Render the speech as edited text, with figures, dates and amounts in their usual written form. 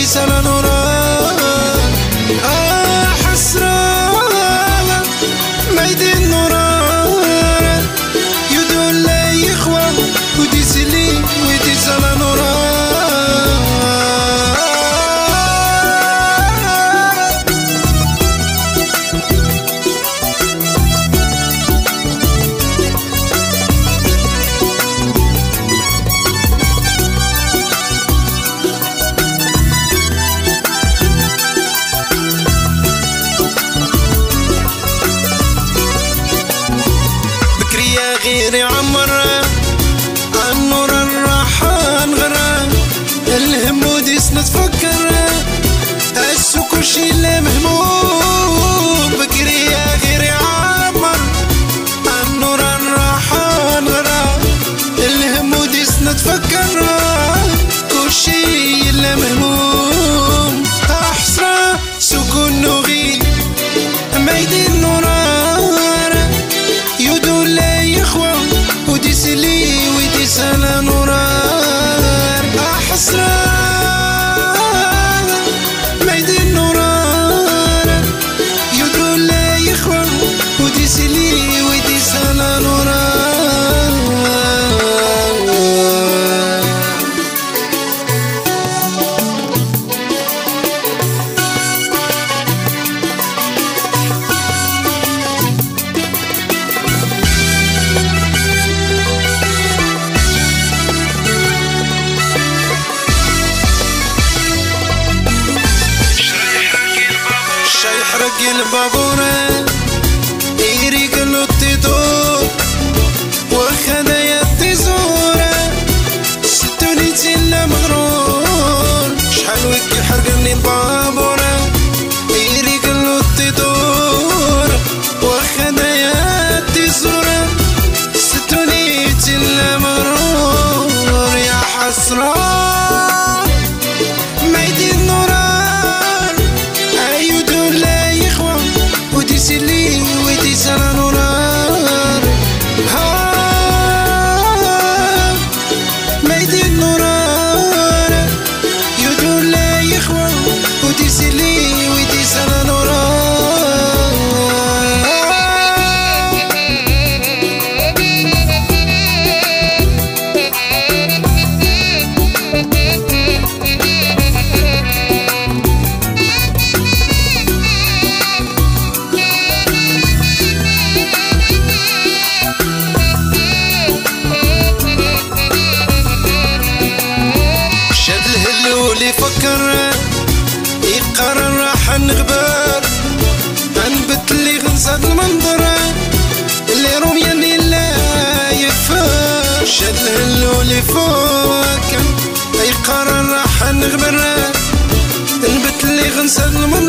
ودي سنة نوران حسرة ميدين نوران يدول لي إخوان ودي سلي ودي سنة نوران غير عمره النور الراحة غرا الهم وديس نتفكر هسو كل شي اللي مهموم بكري يا غير عمر النور الراحة غرا الهم وديس نتفكر كل شي اللي مهموم أحسرة سكون نغي ميدين نوران يدول لي إخوان ودي سلي ودي سنة نوران أحسرة ميدين نوران يدول لي إخوان ودي سلي ودي سنة نوران يحرق البابورة يريق الطيطور وخذ يدي زورة ستوني تلا مغرور شحال ويك يحرقني البابورة يريق الطيطور وخذ يدي زورة ستوني تلا مغرور يا حسرة ميدين نوران أيودون لا إخوان ودي سلي ودي سنة نوران ميدين نوران يودون لا إخوان ودي سلي ودي سنة نوران اللي فكر يقرر راح نغبر انبت اللي غنصاد المنظر اللي رمياني لا يفر شاد الهلو اللي فكر يقرر راح نغبر انبت اللي غنصاد المنظر